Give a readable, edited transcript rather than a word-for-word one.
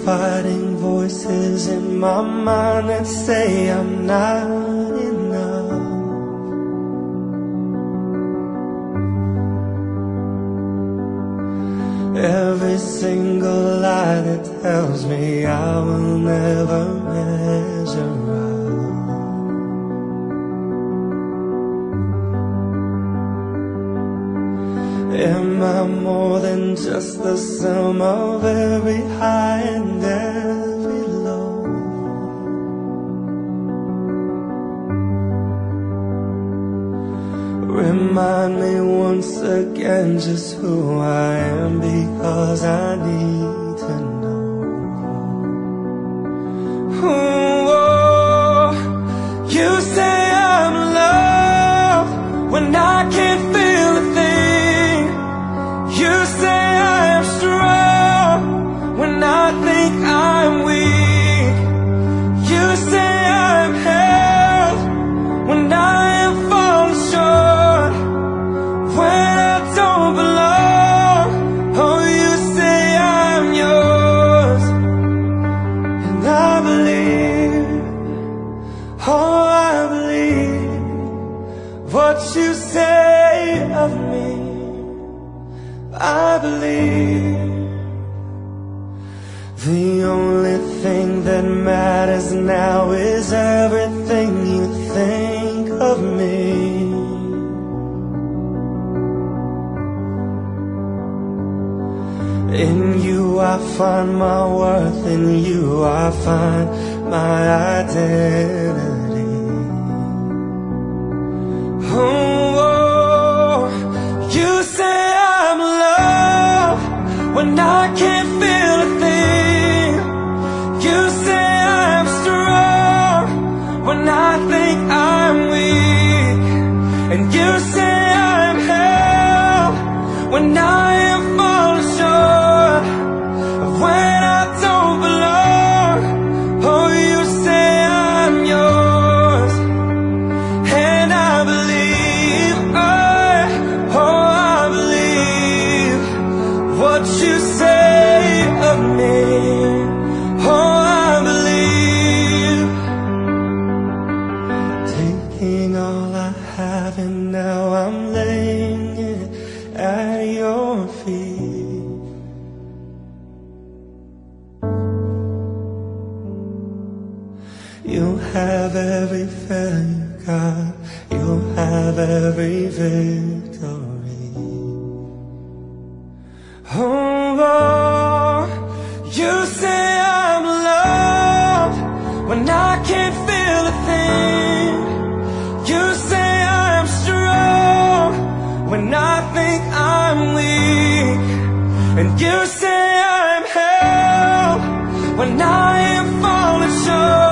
fighting voices in my mind that say I'm not enough. Every single lie that tells me I will never measure up. Am I more than just the sum of every high and every low? Remind me once again just who I am, because I need to know. Oh, you say I'm loved when I can't feel a thing. You say I am strong when I think I'm weak. You say I'm held when I am falling short, when I don't belong. Oh, you say I'm yours, and I believe, oh, I believe what you say of me. I believe the only thing that matters now is everything you think of me. In you I find my worth, in you I find my identity. Oh, you say I'm loved when I can't feel a thing. You say I'm strong when I think I'm weak. And you say I'm held when I am falling short, when I don't belong. Oh, you say I'm yours, and I believe, oh, I believe what you say of me. Oh, I believe, taking all I have and now I'm laying it at your feet. You'll have every failure, God. You'll have every victory. Oh, you say I'm loved when I can't feel a thing. You say I'm strong when I think I'm weak. And you say I'm held when I am falling short.